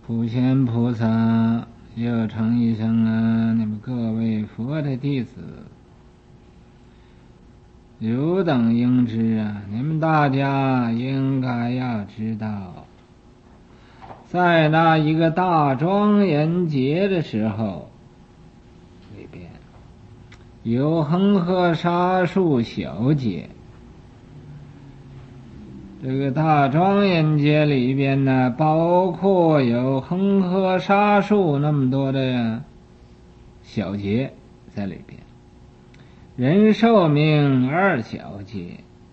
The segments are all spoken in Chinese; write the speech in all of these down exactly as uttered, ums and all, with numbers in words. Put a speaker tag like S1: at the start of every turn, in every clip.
S1: 普贤菩萨又称一声啊，你们各位佛的弟子，有等应知啊，你们大家应该要知道，在那一个大庄严节的时候里边，有恒河沙数小节。这个大庄严节里边呢，包括有恒河沙数那么多的小节在里边。人寿命二小节，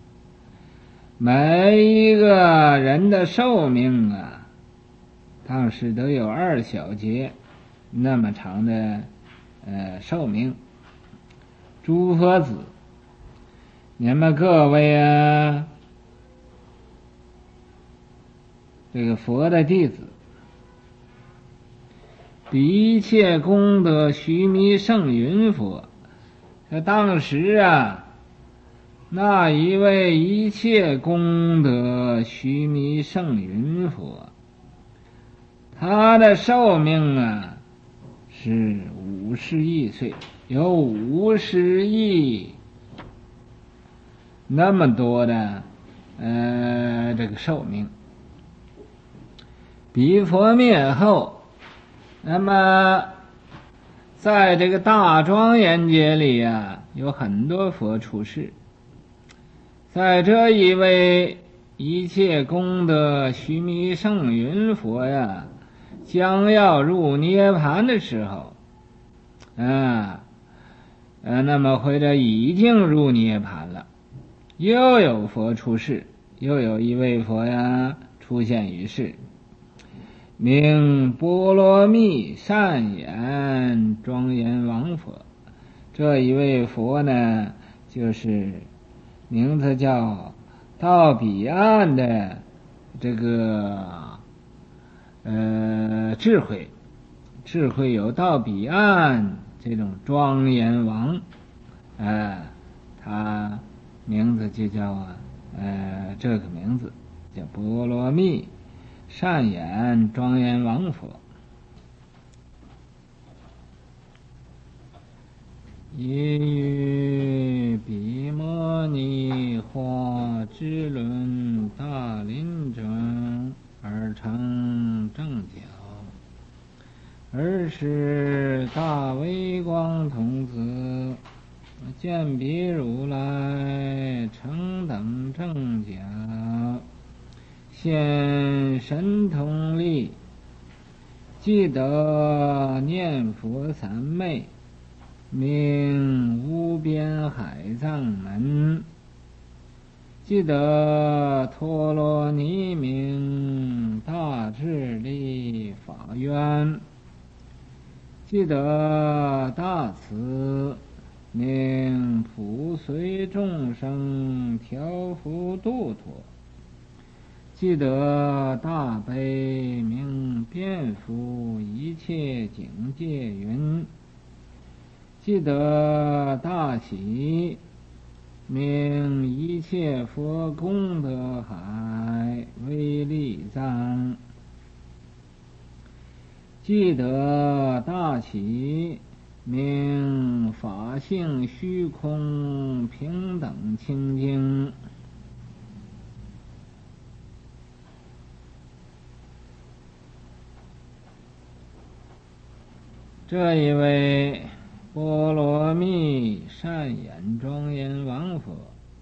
S1: 每一个人的寿命啊，当时都有二小节那么长的呃寿命。诸佛子，你们各位啊，这个佛的弟子，比一切功德须弥圣云佛，在当时啊，那一位一切功德须弥圣云佛，他的寿命啊是五十亿岁，有五十亿那么多的呃这个寿命。彼佛灭后，那么在这个大庄严节里啊，有很多佛出世。在这一位一切功德须弥圣云佛呀，将要入涅盘的时候啊，呃，那么或者已经入涅盘了，又有佛出世，又有一位佛呀出现于世，名波罗蜜善言庄严王佛。这一位佛呢，就是名字叫到彼岸的这个呃智慧，智慧有到彼岸这种庄严王，呃，他名字就叫啊呃这个名字叫波罗蜜善言庄严王佛。也于毗摩尼花支轮大林中而成正觉，尔时大微光童子见彼如来成等正觉，现神通力，即得念佛三昧，名无边海藏门，即得陀罗尼名大智力法愿，即得大慈名普随众生调伏度脱，即得大悲名遍伏一切境界云，即得大喜名一切佛功德海威力藏，即得大喜名法性虚空平等清净。这一位波罗蜜善言庄严王佛，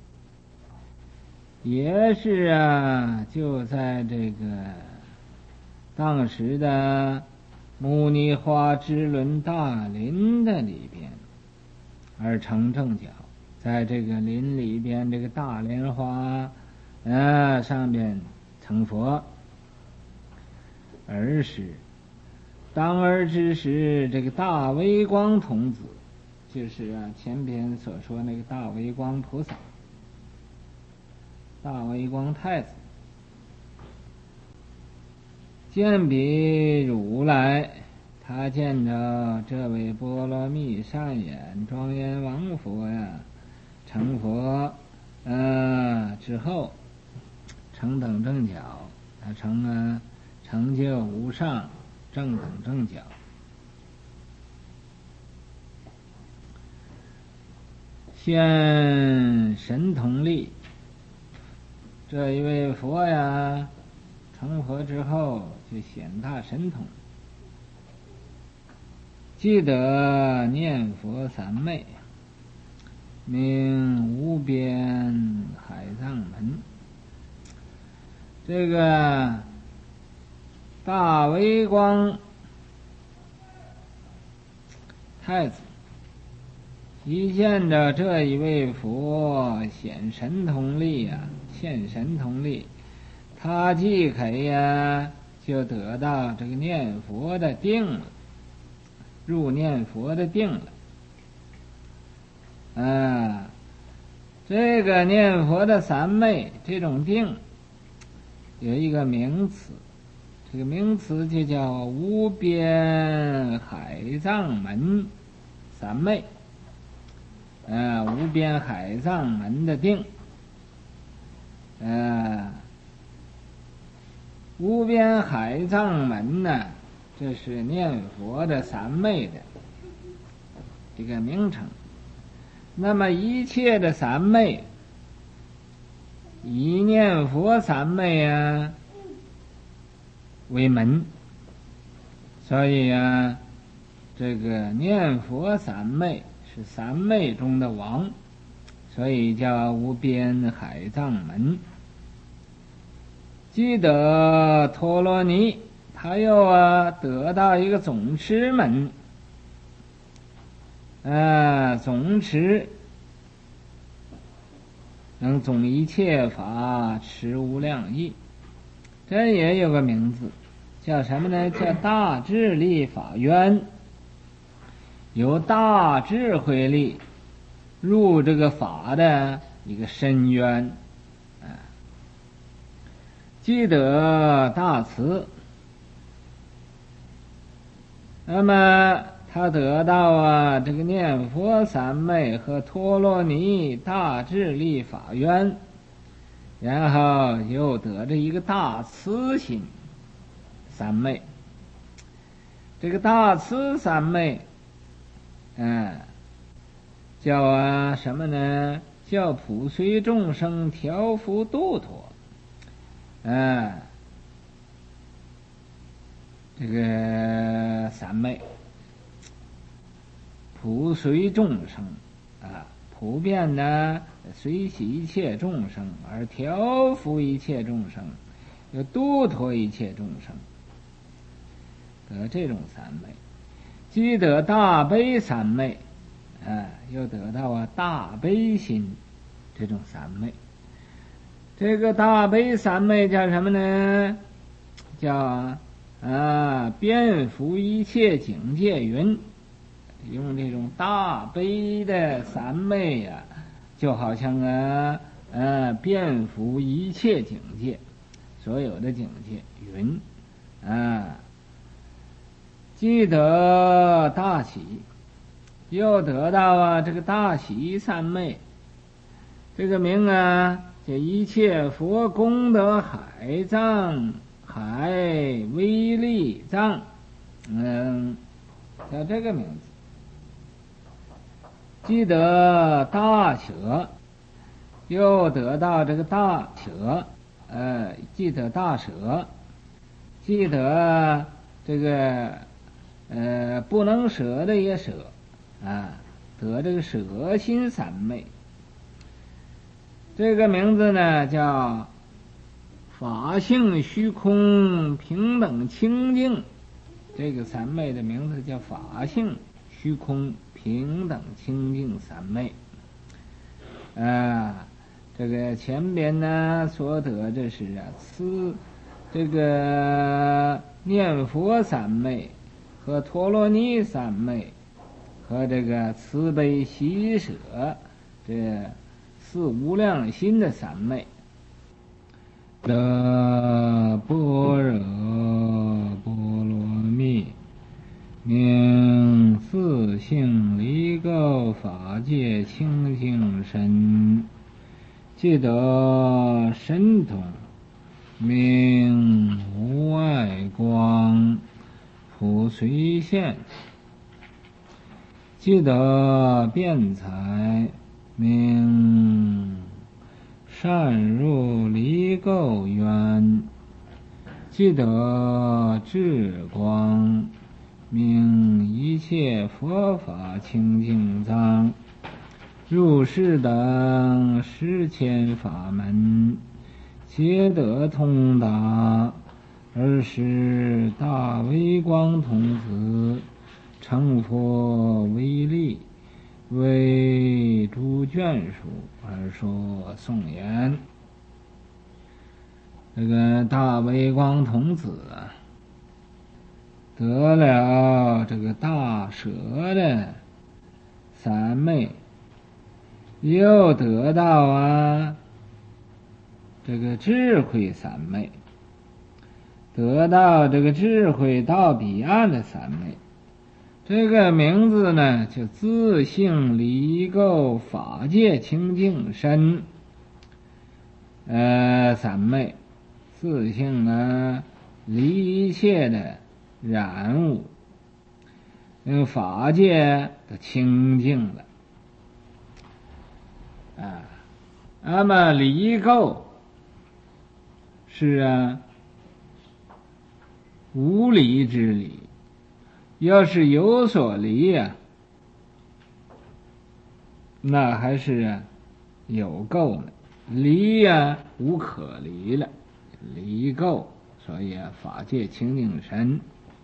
S1: 也是啊，就在这个当时的牟尼花支轮大林的里边而成正觉，在这个林里边这个大莲花呃上边成佛。而时当而之时，这个大微光童子，就是啊前边所说那个大微光菩萨，大微光太子，见彼如来，他见着这位波罗蜜善言庄严王佛呀，成佛呃之后，成等正觉，他成啊成就无上正等正觉。现神通力，这一位佛呀，成佛之后就显大神通，记得念佛三昧，名无边海藏门。这个大微光太子一见着这一位佛显神通力呀、啊，现神通力，他即可呀就得到这个念佛的定了，入念佛的定了。啊，这个念佛的三昧这种定有一个名词，这个名词就叫无边海藏门三昧。呃，无边海藏门的定，呃，无边海藏门呢，这是念佛的三昧的这个名称。那么一切的三昧，以念佛三昧啊为门，所以啊，这个念佛三昧是三昧中的王，所以叫无边海藏门。记得陀罗尼，他又啊得到一个总持门，啊，总持能总一切法，持无量义，这也有个名字，叫什么呢？叫大智力法渊。有大智慧力入这个法的一个深渊，啊，记得大慈，那么他得到啊这个念佛三昧和陀罗尼大智力法渊，然后又得着一个大慈心三昧。这个大慈三昧嗯，叫啊什么呢？叫普随众生，调伏度脱。嗯，这个三昧，普随众生啊，普遍呢随喜一切众生，而调伏一切众生，又度脱一切众生，得这种三昧。积得大悲三昧，啊，又得到啊大悲心这种三昧。这个大悲三昧叫什么呢？叫啊遍伏一切境界云。用这种大悲的三昧呀、啊，就好像啊呃遍伏一切境界，所有的境界云啊。记得大喜，又得到啊这个大喜三昧，这个名啊叫一切佛功德海藏海威力藏，嗯，叫这个名字。记得大舍，又得到这个大舍，呃，记得大舍，记得这个。呃，不能舍的也舍，啊，得这个舍心三昧。这个名字呢叫法性虚空平等清净，这个三昧的名字叫法性虚空平等清净三昧。啊，这个前边呢所得这是啊，此这个念佛三昧。和陀罗尼三昧，和这个慈悲喜舍这四无量心的三昧，得般若波罗蜜，名自性离垢法界清净身，记得神通，名无碍光。 随现，即得辩才，名善入离垢渊，即得智光，名一切佛法清净藏。入世等十千法门，皆得通达。尔时大微光童子成佛威力，为诸眷属而说颂言。这个大微光童子啊，得了这个大蛇的三昧，又得到啊这个智慧三昧，得到这个智慧到彼岸的三昧。这个名字呢就自性离垢法界清净身呃三昧，自性呢离一切的染污，那个法界的清净了啊。那么离垢是啊无离之离，要是有所离呀、啊，那还是啊有垢呢。离呀、啊、无可离了，离垢，所以啊法界清净身，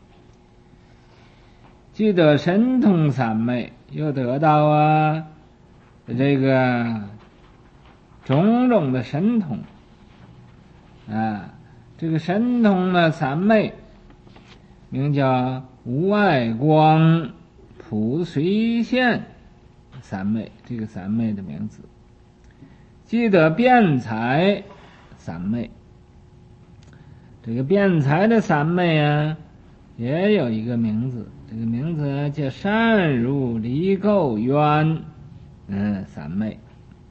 S1: 既得神通三昧，又得到啊这个种种的神通啊。这个神通呢三昧，名叫无碍光普随现三昧，这个三昧的名字。即得辩才三昧，这个辩才的三昧啊也有一个名字，这个名字叫善入离垢渊嗯三昧。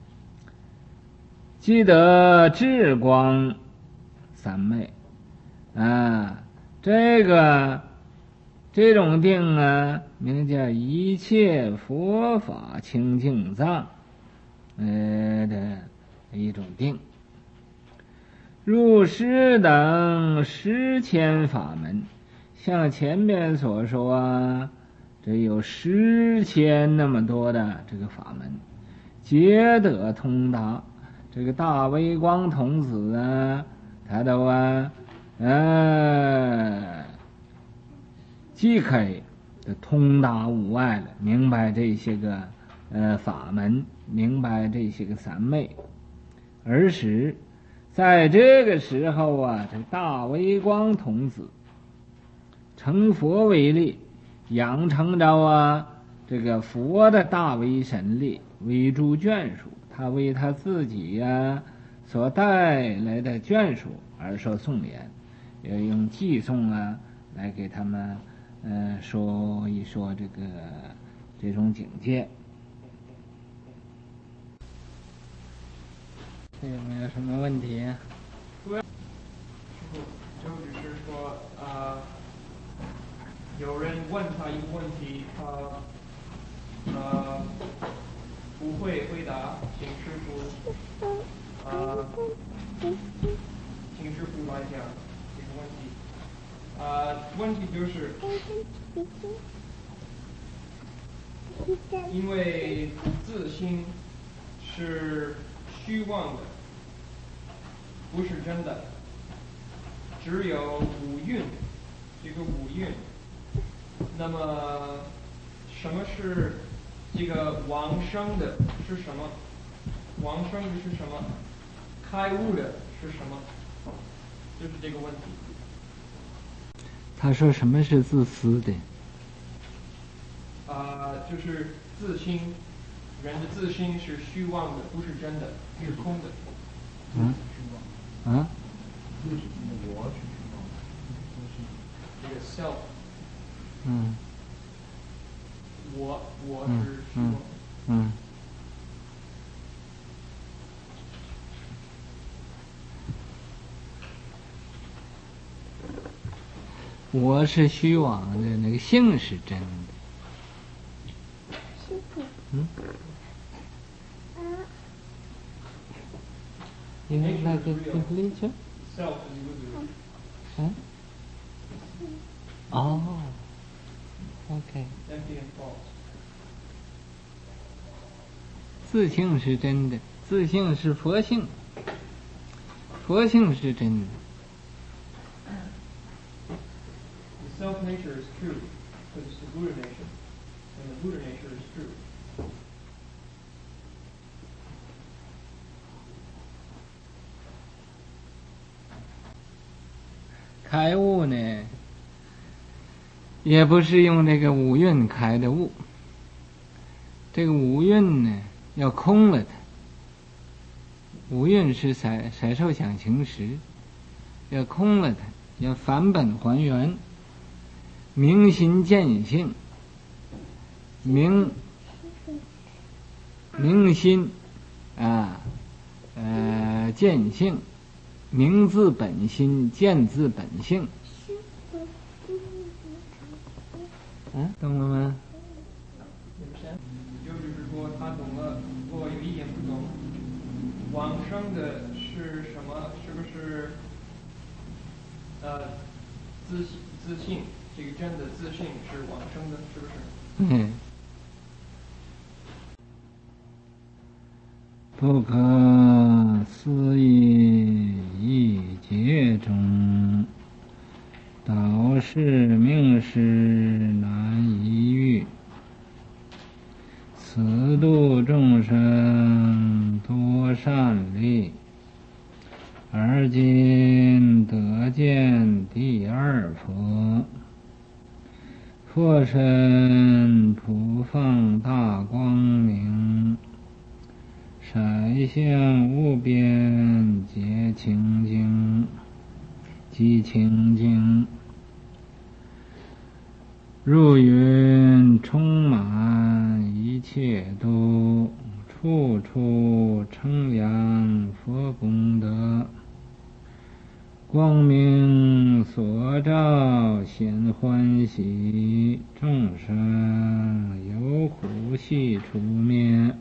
S1: 即得智光三昧啊，这个这种定啊名叫一切佛法清净藏呃的一种定。入师等十千法门，像前面所说啊，这有十千那么多的这个法门，皆得通达。这个大微光童子啊，他都啊呃既可以通达无碍了，明白这些个呃法门，明白这些个三昧。而时在这个时候啊，这大微光童子成佛为力，养成着啊这个佛的大威神力，为诸眷属，他为他自己呀、啊、所带来的眷属而说颂言，要用偈颂啊来给他们呃说一说这个这种境界。这有没有什么问题啊？
S2: 对，就只是说啊、呃，有人问他一个问题，他呃不会回答，请师傅啊，请师傅来讲这个问题。啊、呃，问题就是因为自心是虚妄的，不是真的，只有五蕴，这个五蕴。那么什么是这个往生的是什么？往生的是什么？开悟的是什么？就是这个问题。
S1: 他说什么是自私的？
S2: 啊、呃，就是自心，人的自心是虚妄的，不是真的，是空的。
S1: 嗯啊？
S3: 自己的我是虚妄的，
S2: 这个 self，
S1: 嗯，
S2: 我我是虚妄的。
S1: 嗯。嗯我是虚妄的，那个性是真的。嗯。You have like a temperature?
S2: Self is illusory.
S1: 嗯。哦。OK。
S2: Empty and false.
S1: 自性是真的，自性是佛性，佛性是真的。
S2: The self nature is true because it's the Buddha nature, and the Buddha nature is true.
S1: 开悟呢，也不是用这个五蕴开的悟，这个五蕴呢要空了它。五蕴是色色受想行识，要空了它，要返本还原，明心见性，明明心啊，呃见性，明自本心，见自本性。嗯，懂了吗？
S2: 也就是说，他懂了。不过有一点不懂，往生的是什么？是不是呃自自信？这个真的自信是往生的，是不是？
S1: 嗯。不可思议一劫中，道是名实难移喻。此度众生多善力，而今得见第二佛。佛身普放大光明，色相无边皆清净，即清净。如云充满一切度，处处称扬佛功德。光明所照显欢喜，众生有苦悉除灭。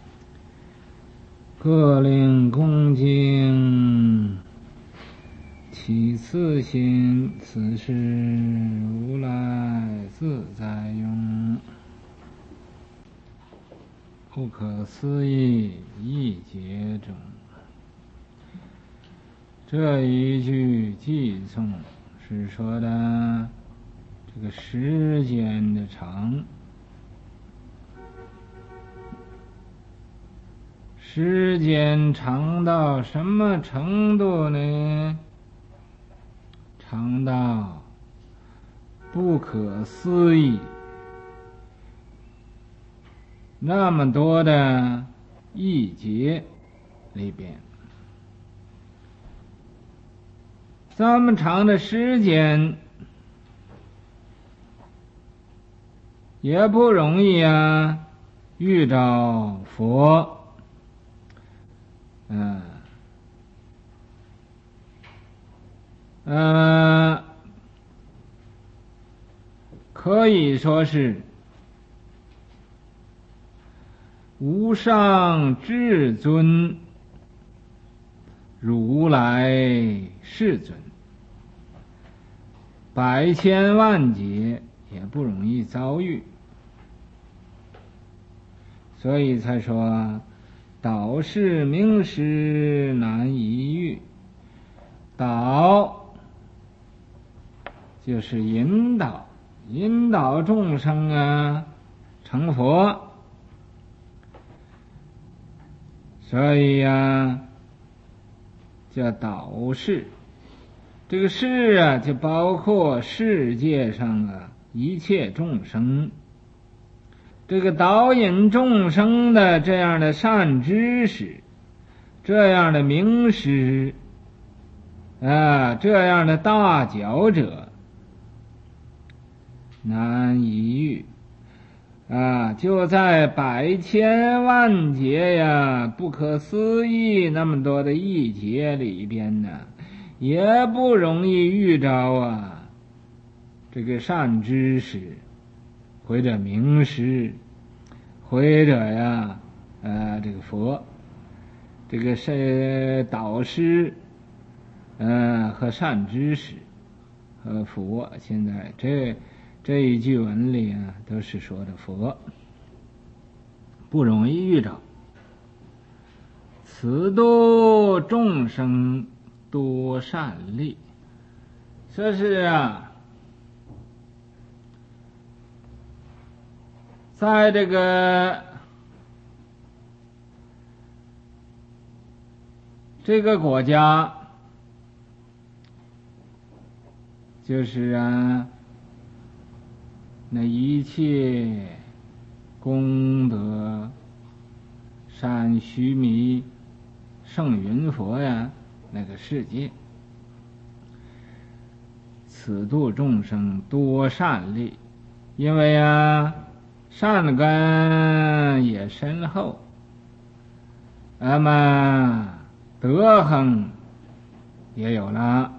S1: 各令恭敬，其次心，此是如来自在用。不可思议一劫中，这一句偈颂是说的这个时间的长，时间长到什么程度呢？长到不可思议，那么多的一劫里边，这么长的时间也不容易啊，遇到佛。嗯，呃，可以说是无上至尊如来世尊，百千万劫也不容易遭遇，所以才说导是名实难移喻。导就是引导，引导众生啊成佛，所以呀、啊、叫导示。这个示啊就包括世界上啊一切众生，这个导引众生的这样的善知识，这样的名师啊，这样的大觉者难移喻啊，就在百千万劫呀，不可思议那么多的亿劫里边呢，也不容易遇着啊这个善知识，或者名师，或者呀，呃，这个佛，这个是导师，嗯、呃，和善知识和佛，现在这这一句文里啊，都是说的佛，不容易遇着。此度众生多善利，这是啊，在这个这个国家，就是啊，那一切功德善须弥圣云佛呀，那个世界，此度众生多善利，因为啊，善根也深厚，那么德行也有了，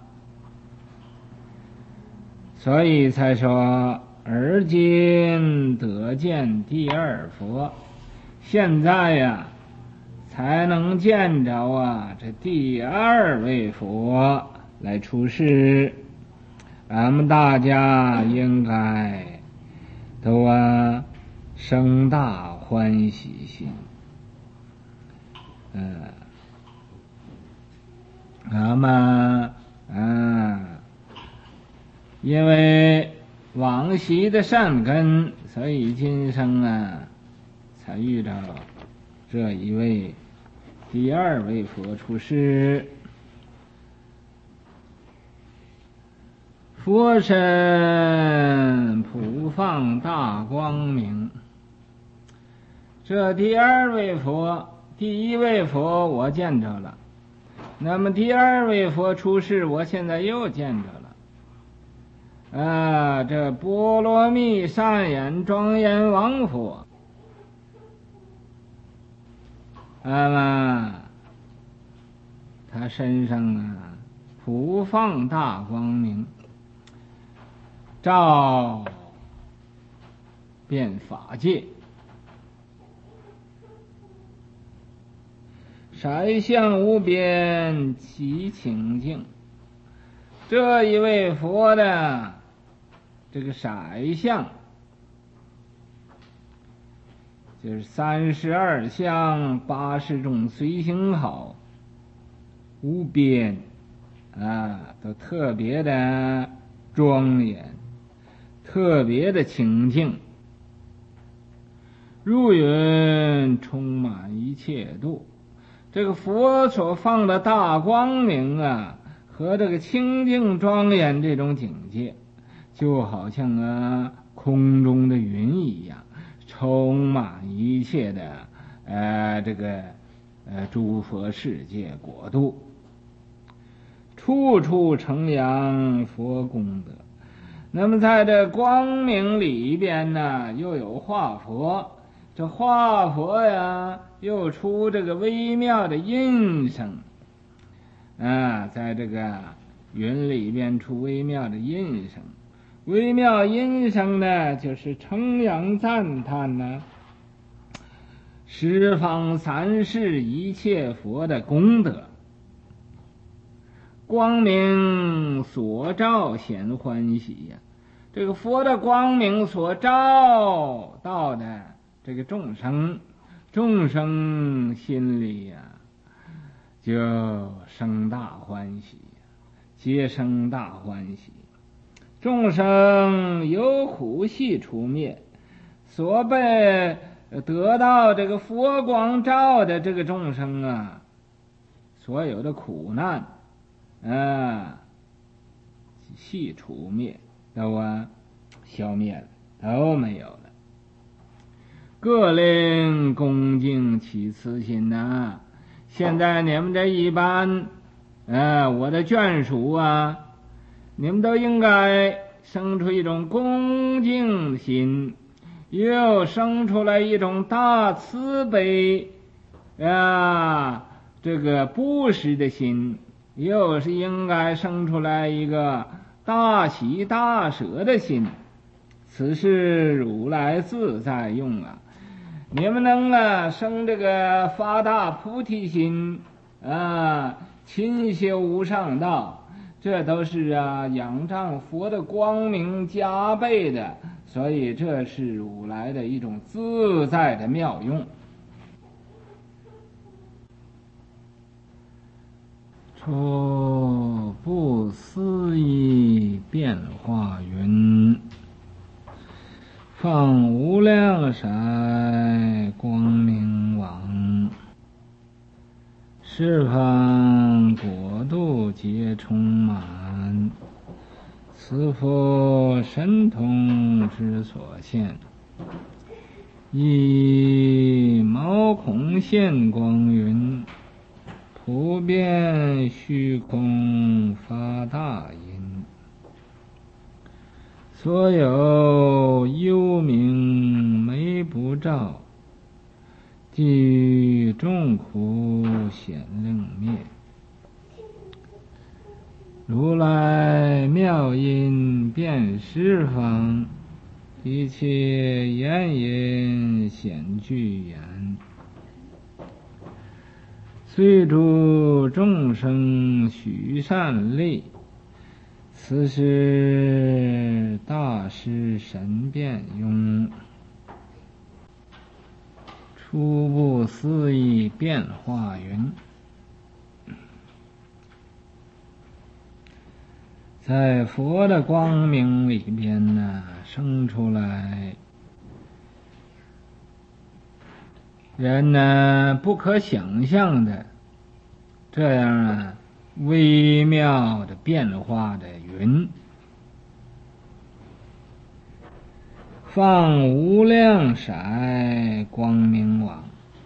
S1: 所以才说而今得见第二佛，现在呀才能见着啊这第二位佛来出世，咱们大家应该都啊生大欢喜心。嗯，那么嗯，因为往昔的善根，所以今生啊才遇到这一位第二位佛出世。佛身普放大光明，这第二位佛，第一位佛我见着了，那么第二位佛出世，我现在又见着了。啊，这波罗蜜善眼庄严王佛，那么他身上啊普放大光明，照遍法界，色相无边极清净。这一位佛的这个色相，就是三十二相八十种随行好，无边啊，都特别的庄严，特别的清净，如云充满一切度。这个佛所放的大光明啊，和这个清净庄严这种境界，就好像啊空中的云一样，充满一切的呃这个呃诸佛世界国度，处处承扬佛功德。那么在这光明里边呢，又有化佛，这化佛呀又出这个微妙的音声啊，在这个云里边出微妙的音声，微妙音声呢就是称扬赞叹呢十方三世一切佛的功德，光明所照显欢喜呀、啊，这个佛的光明所照到的这个众生，众生心里呀、啊、就生大欢喜，皆生大欢喜。众生有苦系除灭，所被得到这个佛光照的这个众生啊，所有的苦难啊系除灭，都啊消灭了，都没有了。各令恭敬起慈心呐、啊！现在你们这一般，呃，我的眷属啊，你们都应该生出一种恭敬心，又生出来一种大慈悲啊，这个布施的心，又是应该生出来一个大大喜大舍的心，此是如来自在用啊。你们能啊生这个发大菩提心啊，勤修无上道，这都是啊仰仗佛的光明加倍的，所以这是如来的一种自在的妙用。出不思议变化云，放无量色光明网，十方国度皆充满，此佛神通之所现，以毛孔现光云，普遍虚空发大音，所有幽冥没不照，地狱众苦显令灭。如来妙音遍十方，一切言音显具言，随诸众生许善利，此是大师神变用。初不思议变化云，在佛的光明里边呢，生出来人呢不可想象的这样啊微妙的变化的云，放无量色光明网，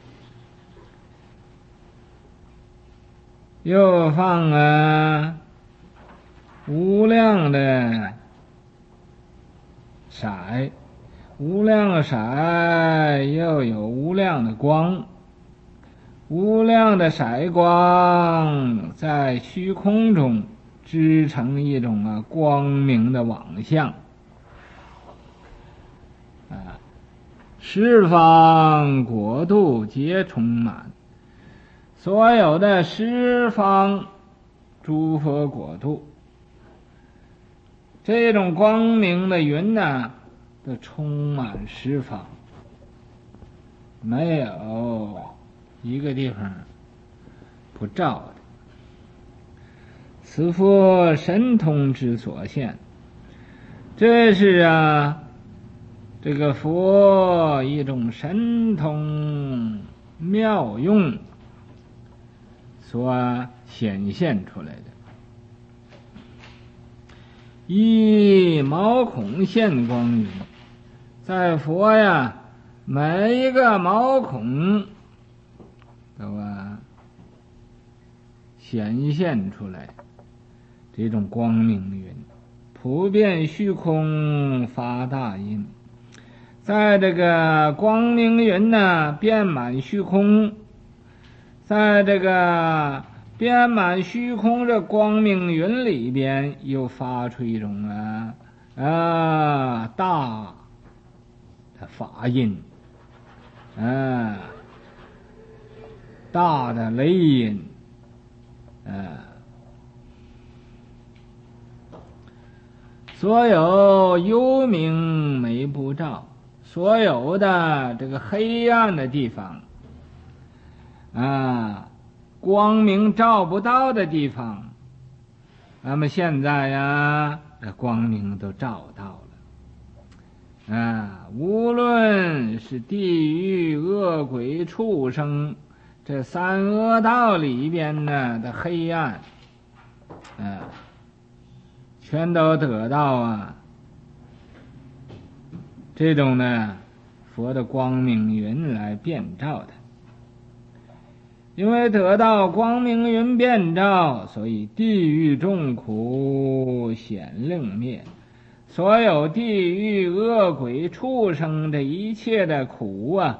S1: 又放啊无量的色，无量的色又有无量的光，无量的色光在虚空中织成一种啊光明的网相啊，十方国度皆充满，所有的十方诸佛国度，这种光明的云呢都充满十方，没有一个地方不照的。此佛神通之所现，这是啊这个佛一种神通妙用所显现出来的。以毛孔现光云，在佛呀每一个毛孔都啊显现出来这种光明云，普遍虚空发大音，在这个光明云呢遍满虚空，在这个遍满虚空这光明云里边又发出一种啊啊大的法音，啊大的雷音，啊所有幽冥没不照，所有的这个黑暗的地方啊光明照不到的地方，那么现在呀光明都照到了啊，无论是地狱恶鬼畜生这三恶道里边呢的黑暗啊，全都得到啊这种呢佛的光明云来遍照的。因为得到光明云遍照，所以地狱众苦显令灭，所有地狱恶鬼畜生这一切的苦啊，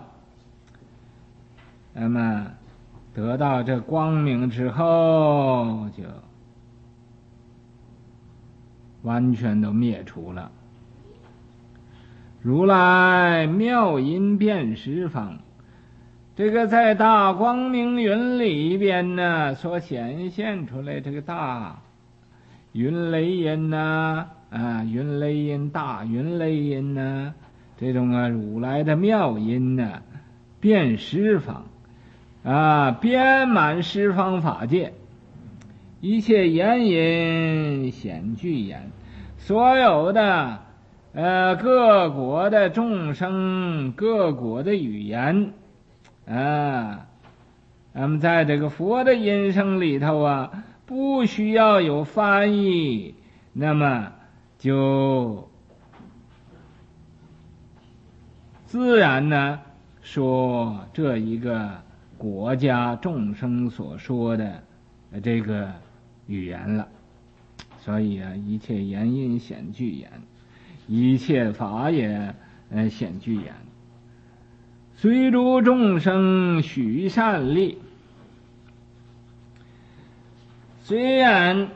S1: 那么得到这光明之后就完全都灭除了。如来妙音遍十方，这个在大光明云里边呢，所显现出来这个大云雷音呐、啊，啊，云雷音、大云雷音呐、啊，这种啊如来的妙音呐、啊，遍十方，啊，遍满十方法界，一切言音显具言，所有的呃各国的众生，各国的语言。啊，咱们在这个佛的音声里头啊，不需要有翻译，那么就自然呢说这一个国家众生所说的这个语言了。所以啊，一切言音显具言，一切法也呃显具言。随诸众生许善利，虽然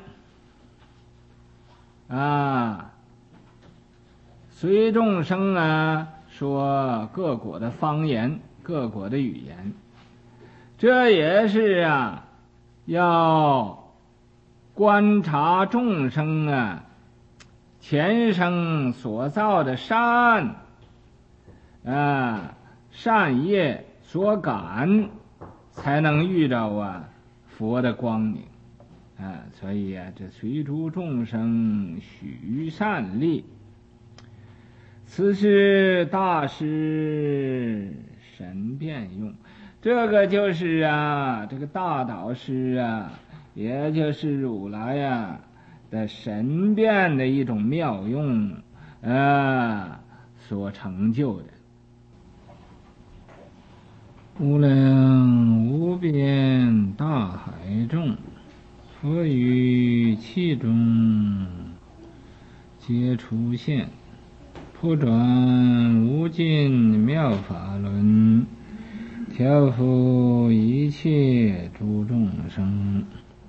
S1: 啊，随众生啊说各国的方言，各国的语言，这也是啊要观察众生啊前生所造的善啊。善业所感，才能遇到啊佛的光明啊，所以啊，这随诸众生许善利，此是大师神变用。这个就是啊，这个大导师啊，也就是如来呀的神变的一种妙用啊所成就的。无量无边大海中，佛于其中皆出现，普转无尽妙法轮，调伏一切诸众生。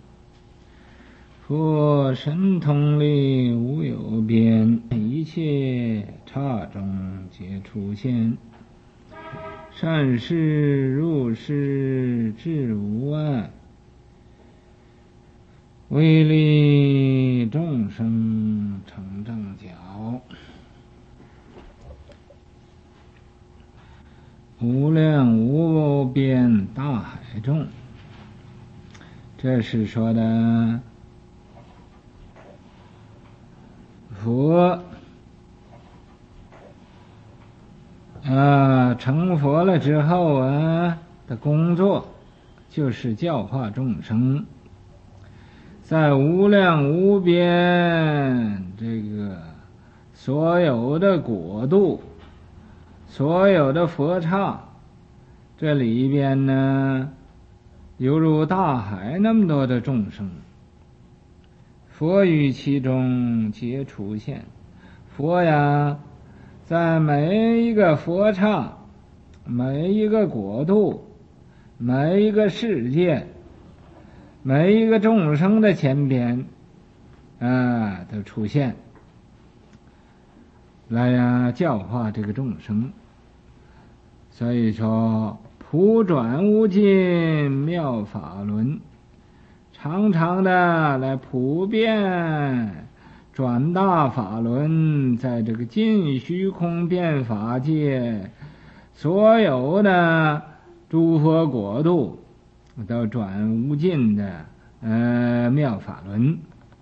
S1: 佛神通力无有边，一切刹中皆出现。善事入世智无碍，为利众生成正觉。无量无边大海中，这是说的佛啊，成佛了之后啊的工作就是教化众生，在无量无边这个所有的国度，所有的佛刹，这里边呢犹如大海那么多的众生，佛于其中皆出现。佛呀在每一个佛刹，每一个国度，每一个世界，每一个众生的前边啊都出现来呀教化这个众生。所以说普转无尽妙法轮，常常的来普遍转大法轮，在这个尽虚空遍法界所有的诸佛国度都转无尽的呃妙法轮，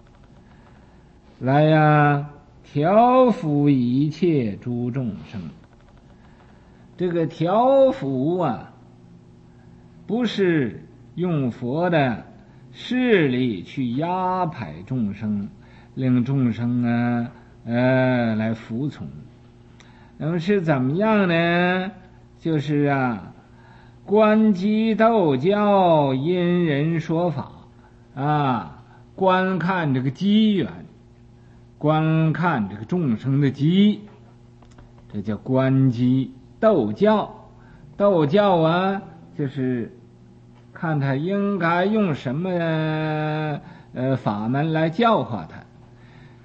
S1: 来呀调伏一切诸众生。这个调伏啊，不是用佛的势力去压迫众生，令众生啊呃来服从。那么是怎么样呢？就是啊观机斗教，因人说法啊，观看这个机缘，观看这个众生的机，这叫观机斗教。斗教啊就是看他应该用什么呃法门来教化他。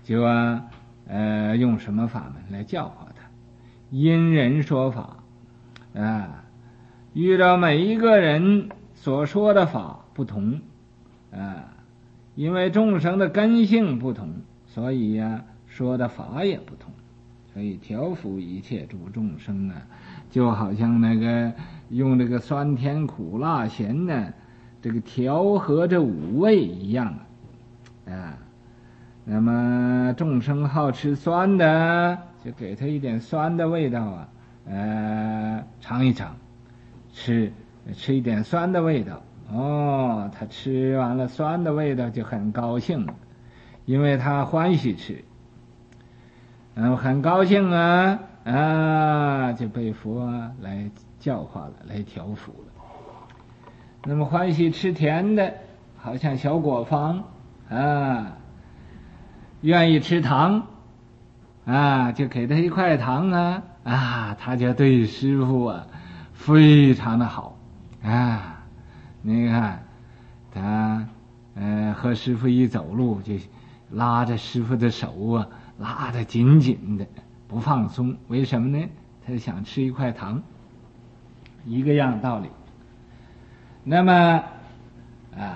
S1: 就啊呃用什么法门来教化他，因人说法啊，遇到每一个人所说的法不同啊，因为众生的根性不同，所以呀、啊、说的法也不同，所以调伏一切诸众生啊，就好像那个用这个酸甜苦辣咸呢，这个调和这五味一样啊。那么众生好吃酸的，就给他一点酸的味道啊，呃，尝一尝，吃吃一点酸的味道。哦，他吃完了酸的味道就很高兴了，因为他欢喜吃，然后很高兴啊啊，就被佛来教化了，来调伏了。那么欢喜吃甜的，好像小果坊啊，愿意吃糖啊，就给他一块糖啊啊，他就对师父啊非常的好啊。你看他呃和师父一走路就拉着师父的手啊，拉得紧紧的不放松，为什么呢？他想吃一块糖，一个样道理。那么啊，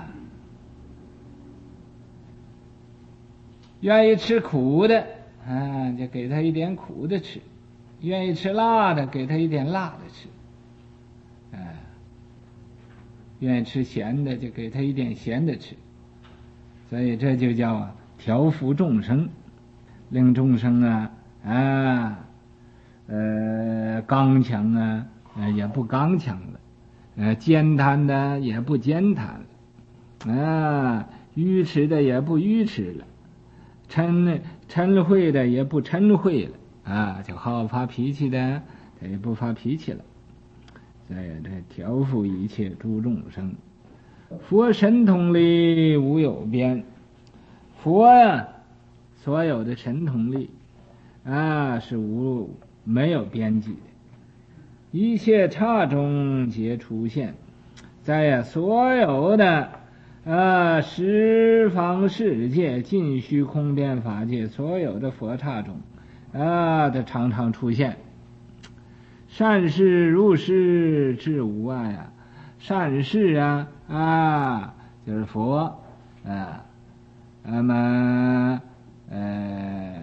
S1: 愿意吃苦的啊，就给他一点苦的吃；愿意吃辣的，给他一点辣的吃。啊，愿意吃咸的，就给他一点咸的吃。所以这就叫啊调伏众生，令众生啊啊呃刚强啊呃也不刚强了，呃坚贪的也不坚贪了，啊愚痴的也不愚痴了，嗔嗔恚的也不嗔恚了，啊就好发脾气的他也不发脾气了。所以这调伏一切诸众生，佛神通力无有边。佛呀，所有的神通力啊是无没有边际的，一切刹中皆出现，在呀所有的啊十方世界尽虚空遍法界所有的佛刹中啊的常常出现。善事如是智无碍啊，善事啊啊就是佛啊，那么呃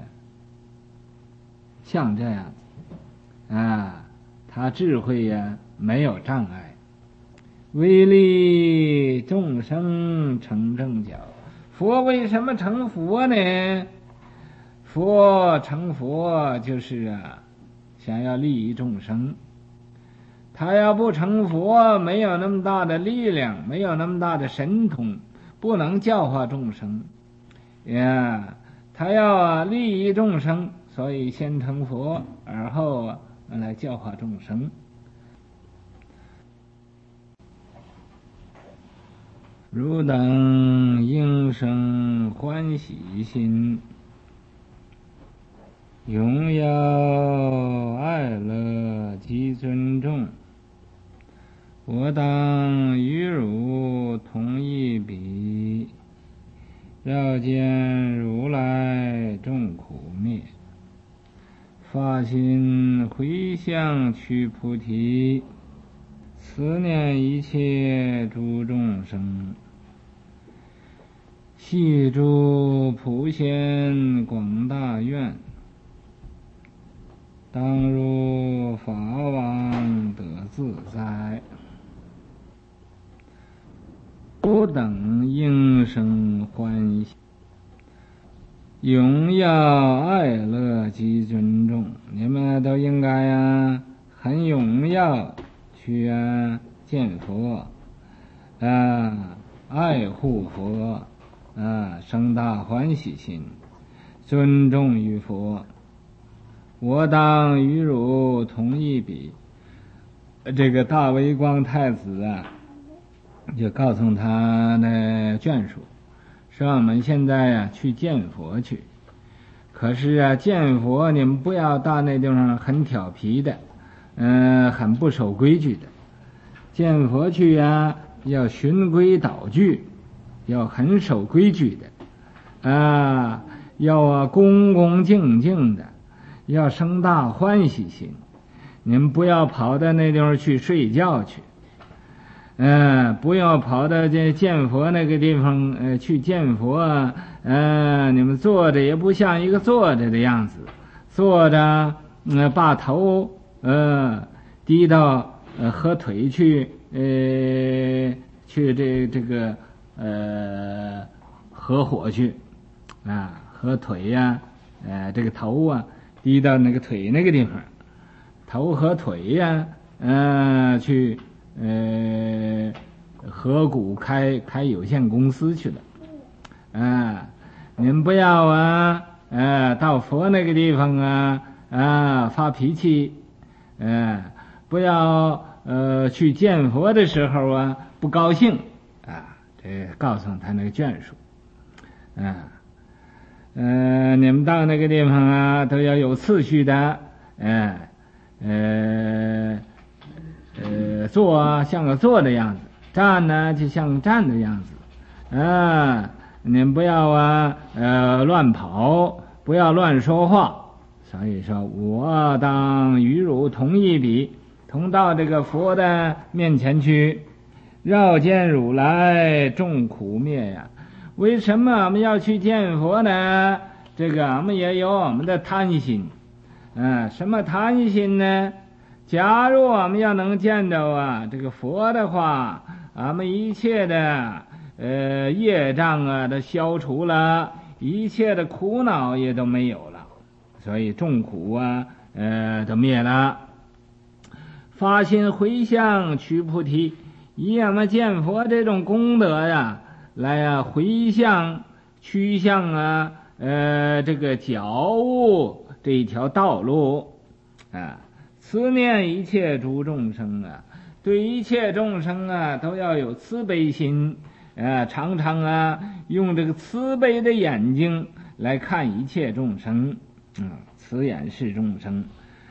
S1: 像这样啊，他智慧呀、啊、没有障碍，威力众生成正觉。佛为什么成佛呢？佛成佛就是啊想要利益众生，他要不成佛，没有那么大的力量，没有那么大的神通，不能教化众生呀。他要利益众生，所以先成佛，而后来教化众生。汝等应生欢喜心，荣耀爱乐及尊重，我当与汝同一比，要见如来众苦灭，发心回向去菩提，慈念一切诸众生，系诸普贤广大愿，当入法王得自在，吾等应生欢喜，荣耀爱乐及尊重。你们都应该呀很荣耀去啊见佛啊，爱护佛啊，生大欢喜心，尊重于佛。我当与汝同一比。这个大微光太子啊就告诉他的眷属说，我们现在呀、啊、去见佛去，可是啊见佛你们不要到那地方很调皮的，嗯、呃，很不守规矩的，见佛去啊要循规蹈矩，要很守规矩的啊， 要啊恭恭敬敬的，要生大欢喜心。你们不要跑到那地方去睡觉去，嗯、呃，不要跑到这见佛那个地方，呃，去见佛，呃，你们坐着也不像一个坐着的样子，坐着，呃，把头，呃，低到呃合腿去，呃，去这这个呃合伙去，啊，合腿呀、啊，呃，这个头啊低到那个腿那个地方。头和腿呀、啊，呃，去呃合股开开有限公司去了，啊，你们不要啊，呃，到佛那个地方啊啊发脾气，呃，不要呃去见佛的时候啊不高兴啊，这告诉他那个眷属，啊，呃，你们到那个地方啊都要有次序的，呃。呃呃，坐啊像个坐的样子，站呢就像站的样子，啊，你们不要啊呃乱跑，不要乱说话。所以说我当与汝同一比，同到这个佛的面前去，绕见汝来，众苦灭呀。为什么我们要去见佛呢？这个我们也有我们的贪心。嗯，什么贪心呢？假如我们要能见到啊这个佛的话，俺们一切的呃业障啊都消除了，一切的苦恼也都没有了，所以众苦啊呃都灭了。发心回向取菩提，以俺们见佛这种功德呀，来啊回向趋向啊呃这个觉悟这一条道路啊，慈念一切诸众生啊，对一切众生啊都要有慈悲心啊，常常啊用这个慈悲的眼睛来看一切众生，嗯，慈眼视众生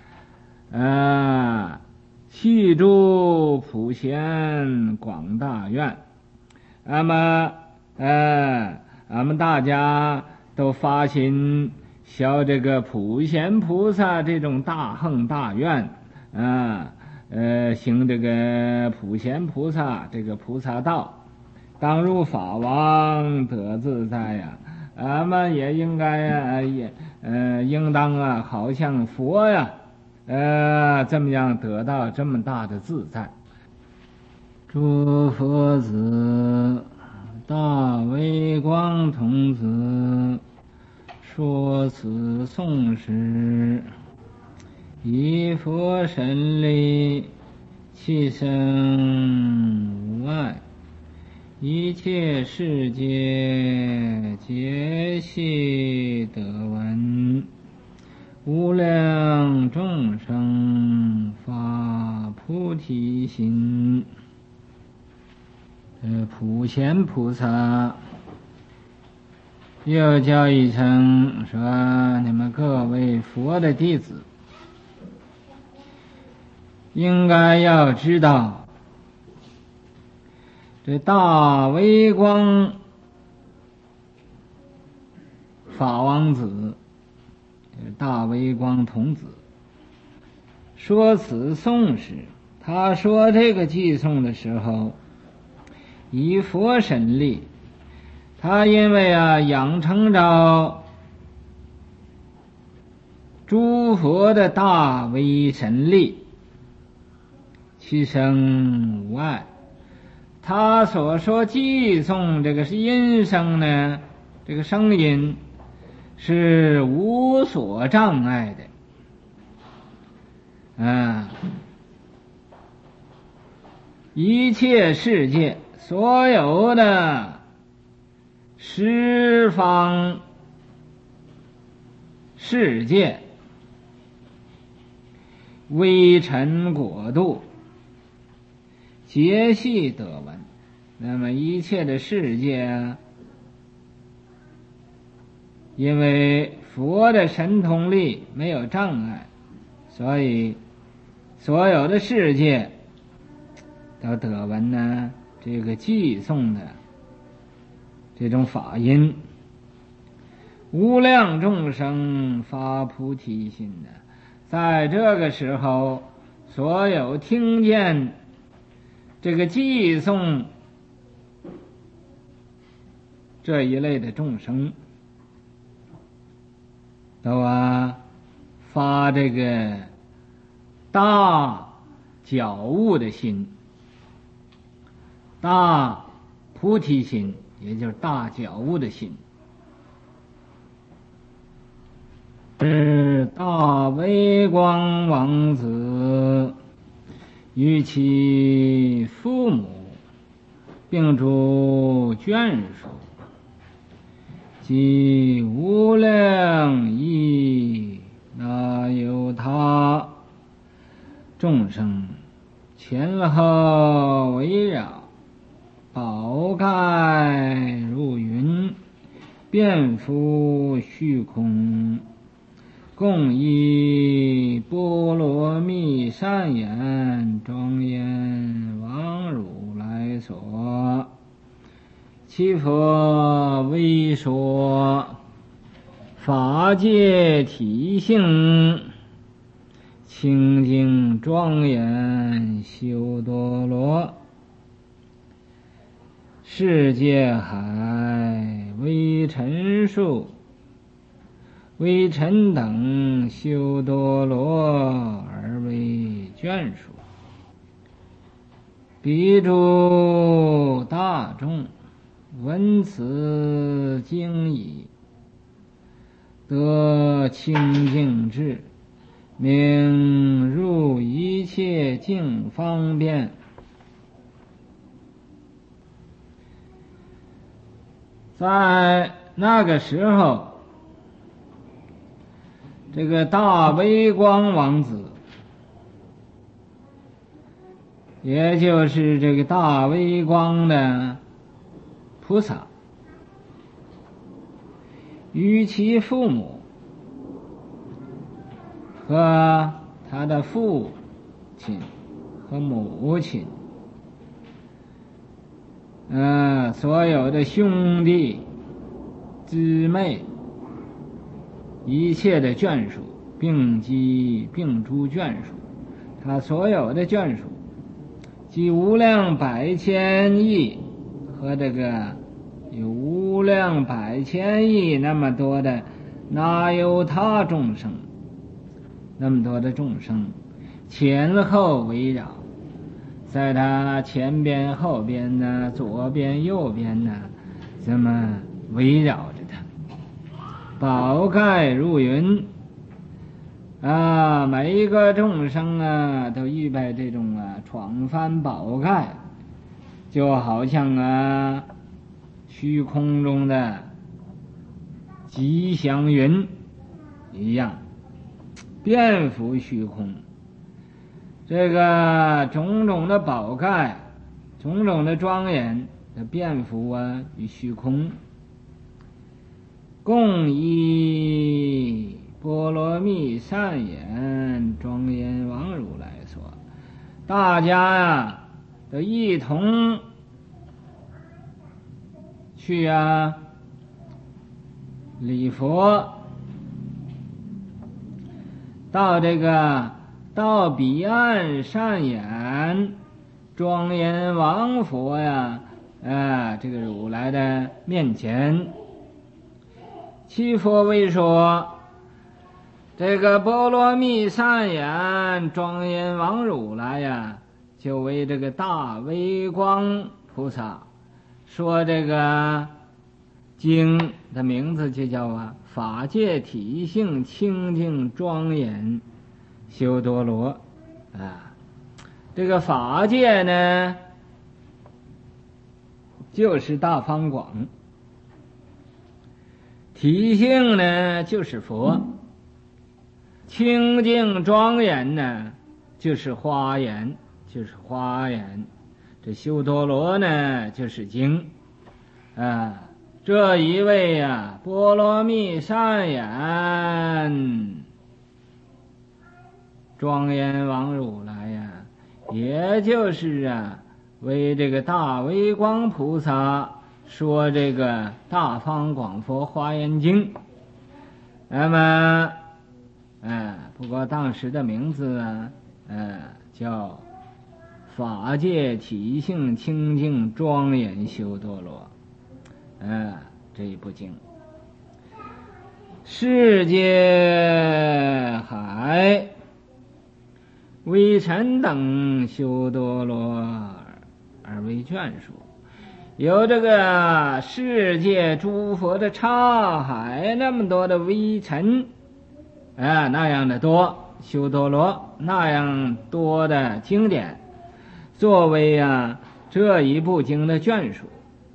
S1: 啊，系诸普贤广大愿。那么呃俺们大家都发心消这个普贤菩萨这种大横大愿啊，呃，行这个普贤菩萨这个菩萨道，当入法王得自在呀、啊。俺们也应该啊，也呃，应当啊，好像佛呀，呃，这么样得到这么大的自在。诸佛子，大威光童子。说此颂时，以佛神力，气生无碍，一切世界皆悉得闻，无量众生发菩提心。呃，普贤菩萨又叫一声说，你们各位佛的弟子应该要知道，这大威光法王子，大威光童子说此颂时，他说这个偈颂的时候，以佛神力，他因为啊养成着诸佛的大威神力，其声无碍。他所说偈颂这个是音声呢，这个声音是无所障碍的啊，一切世界所有的十方世界微尘国度皆悉得闻。那么一切的世界啊，因为佛的神通力没有障碍，所以所有的世界都得闻呢这个偈颂的这种法音。 无量众生发菩提心的。在这个时候，所有听见这个偈颂这一类的众生，都啊发这个大觉悟的心，大菩提心，也就是大觉悟的心。是大微光王子与其父母并诸眷属，即无量亿那由他众生前后围绕，宝盖如云，遍覆虚空，共依波罗蜜善言庄严王如来所，其佛为说法界体性，清净庄严修多罗，世界海为陈述，为臣等修多罗而为眷属。彼诸大众闻此经已，得清净智，明入一切境方便。在那个时候，这个大微光王子，也就是这个大微光的菩萨，与其父母和他的父亲和母亲，呃，所有的兄弟姊妹，一切的眷属，并及并诸眷属，他所有的眷属，即无量百千亿和这个有无量百千亿那么多的那由他众生，那么多的众生前后围绕，在他前边后边呢，左边右边呢，这么围绕着他，宝盖如云啊，每一个众生啊都预备这种啊闯翻宝盖，就好像啊虚空中的吉祥云一样，遍覆虚空。这个种种的宝盖，种种的庄严的遍覆啊于虚空，共依波罗蜜善言庄严王如来说，大家呀、啊、都一同去啊礼佛，到这个到彼岸善言庄严王佛呀，啊，这个如来的面前，其佛为说，这个波罗蜜善言庄严王如来呀，就为这个大微光菩萨说这个经的名字就叫啊法界体性清净庄严修多罗啊。这个法界呢就是大方广，体性呢就是佛，清净庄严呢就是花严，就是花严，这修多罗呢就是经啊。这一位啊波罗蜜善言庄严王如来呀、啊，也就是啊为这个大微光菩萨说这个大方广佛华严经那么，呃，不过当时的名字呢，呃，叫法界体性清净庄严修多罗，呃，这一部经。世界海微尘等修多罗而为眷属，有这个世界诸佛的刹海那么多的微尘，啊，那样的多修多罗，那样多的经典，作为啊这一部经的眷属。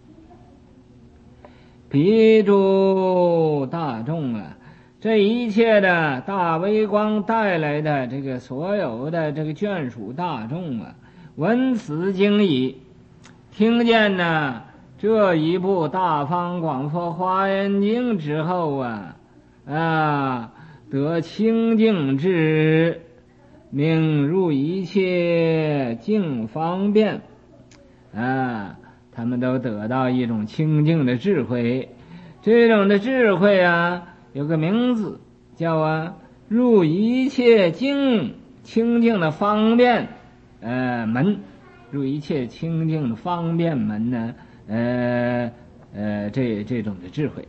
S1: 彼诸大众啊，这一切的大微光带来的这个所有的这个眷属大众啊，闻此经已，听见呢这一部大方广佛华严经之后啊，啊，得清净智，明入一切净方便，啊，他们都得到一种清净的智慧。这种的智慧啊，有个名字叫啊入一切净清净的方便呃门，入一切清净的方便门呢，呃呃这这种的智慧。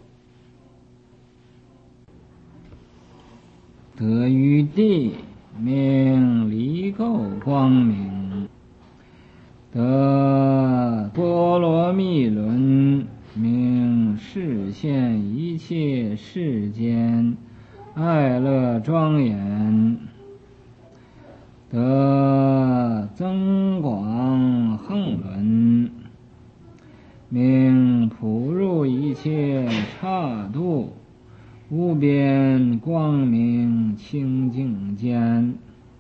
S1: 得于地名离垢光明，得波罗蜜轮名示现一切世间爱乐庄严，得增广横轮名普入一切刹度无边光明清净间，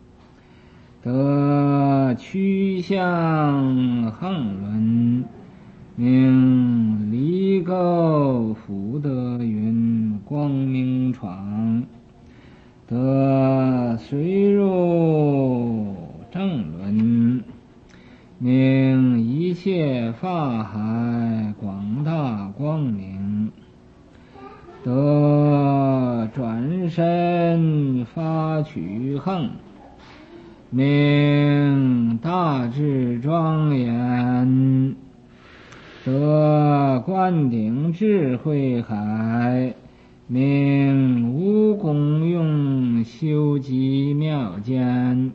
S1: 得趋向横轮名离垢福德云光明床，得随入正轮名一切法海广大光明，得转身发取横名大智庄严，得灌顶智慧海名无功用修集妙间，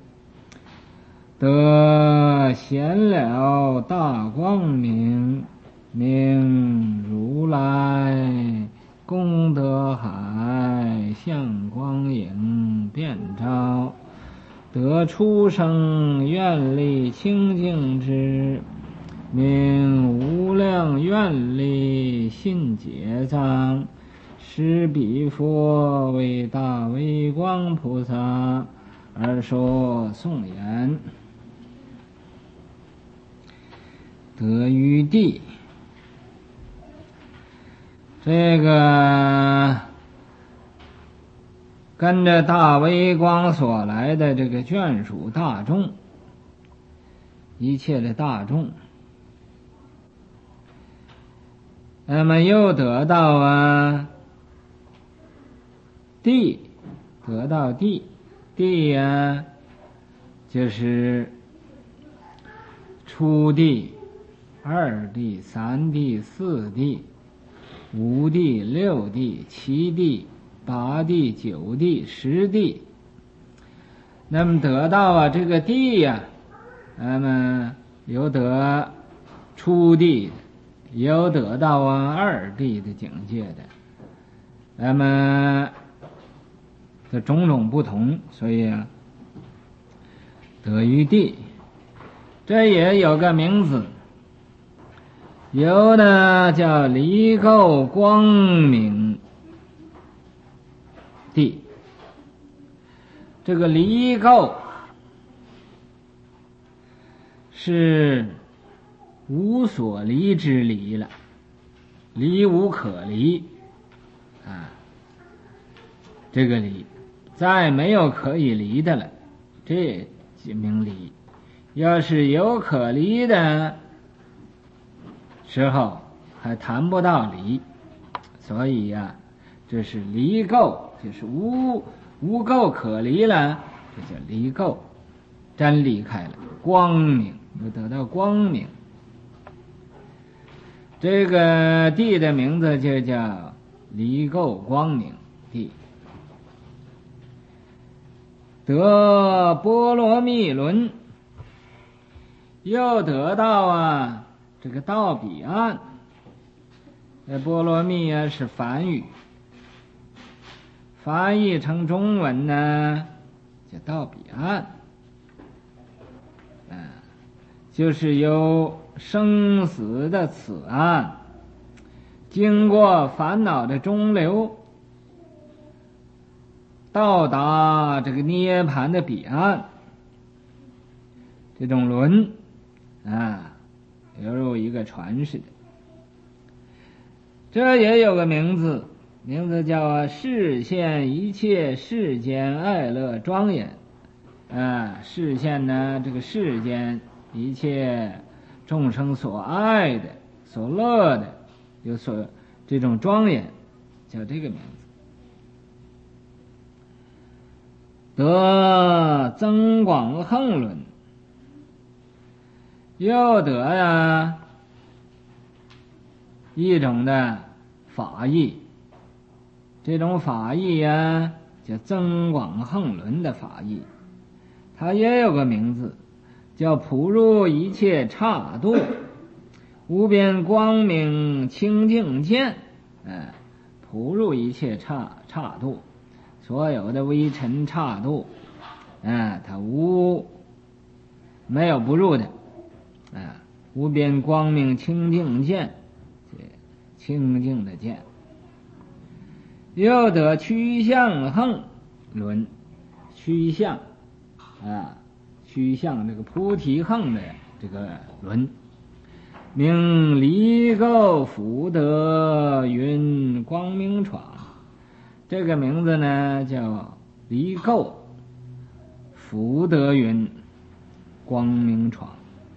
S1: 得显了大光明名如来功德海向光影遍照，得出生愿力清净之名无量愿力信解藏，是彼佛为大微光菩萨而说颂言。得于地，这个跟着大微光所来的这个眷属大众，一切的大众，那么又得到啊地，得到地，地呀、啊、就是初地、二地、三地、四地、五地、六地、七地、八地、九地、十地。那么得到啊这个地呀、啊，那么有得初地，有得到啊二地的境界的，那么这种种不同，所以啊得于地，这也有个名字，有呢叫离垢光明地。这个离垢是无所离之离了，离无可离啊，这个离再没有可以离的了，这名离。要是有可离的时候还谈不到离，所以呀、啊， 这是离垢，就是无无垢可离了，这叫离垢，真离开了，光明，又得到光明。这个地的名字就叫离垢光明地。得波罗蜜轮，又得到啊这个到彼岸。这波罗蜜啊是梵语，翻译成中文呢叫到彼岸，嗯，就是由生死的此岸，经过烦恼的中流，到达这个涅槃的彼岸。这种轮啊，犹如一个船似的。这也有个名字，名字叫示现一切世间爱乐庄严。啊，示现呢，这个世间一切众生所爱的、所乐的，有所这种庄严，叫这个名字。得增广横轮，又得呀一种的法义，这种法义呀叫增广横轮的法义，它也有个名字叫普入一切刹度，无边光明清净见。哎，普入一切刹刹度，所有的微尘刹度，啊，它无没有不入的，啊，无边光明清净见，清净的见。又得趋向横轮，趋向啊，趋向这个菩提横的这个轮，名离垢福德云光明床。这个名字呢叫离垢福德云光明床。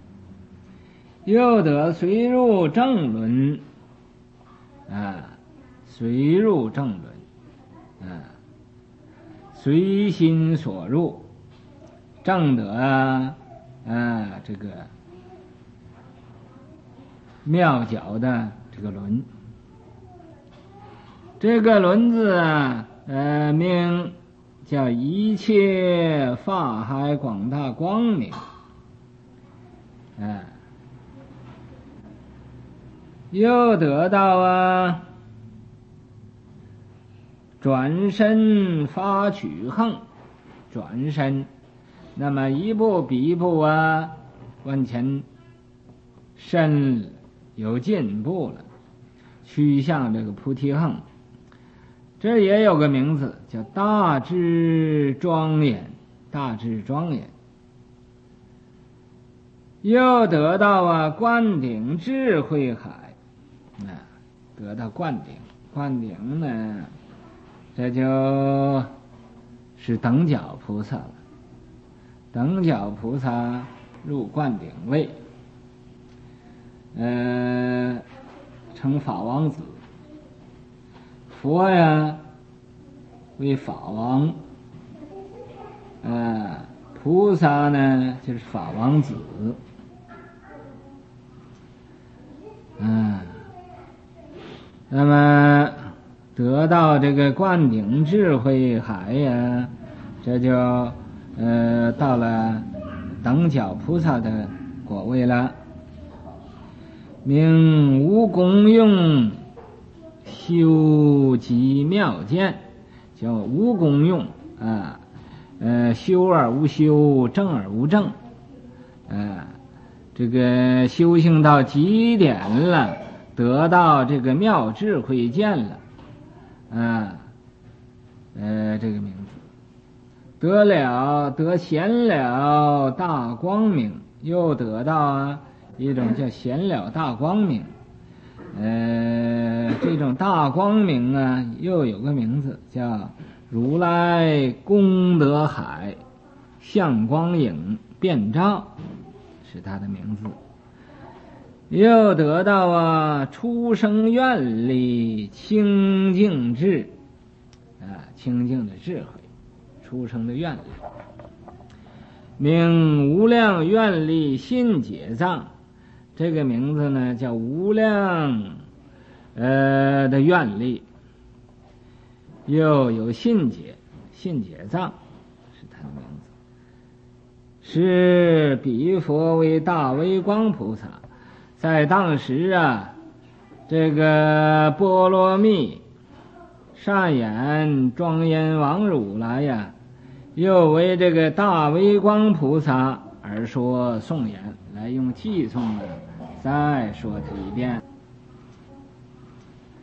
S1: 又得随入正轮，啊，随入正轮，啊，随心所入，正得啊，啊这个妙角的这个轮。这个轮字啊，呃，名叫一切法海广大光明，啊，又得到啊转身发取横，转身，那么一步比一步啊往前伸，有进步了，趋向这个菩提横。这也有个名字叫大智庄严，大智庄严。又得到啊灌顶智慧海，啊，得到灌顶，灌顶呢，这就是等觉菩萨了。等觉菩萨入灌顶位，呃，成法王子。佛呀为法王，呃，菩萨呢就是法王子。嗯，那么得到这个灌顶智慧海呀，这就呃到了等觉菩萨的果位了。名无功用修集妙见，叫无功用啊，呃，修而无修，正而无正，啊，这个修行到极点了，得到这个妙智慧见了，啊，呃，这个名字得了，得显了大光明，又得到啊一种叫显了大光明。呃，这种大光明啊，又有个名字叫如来功德海相光影遍照，是他的名字。又得到啊出生愿力清净智， 啊清净的智慧，出生的愿力，名无量愿力心解藏。这个名字呢叫无量呃的愿力，又有信解，信解藏是他的名字。是彼佛为大威光菩萨，在当时啊，这个波罗蜜善眼庄严王如来呀，又为这个大威光菩萨而说颂言，来用偈颂呢再说它一遍。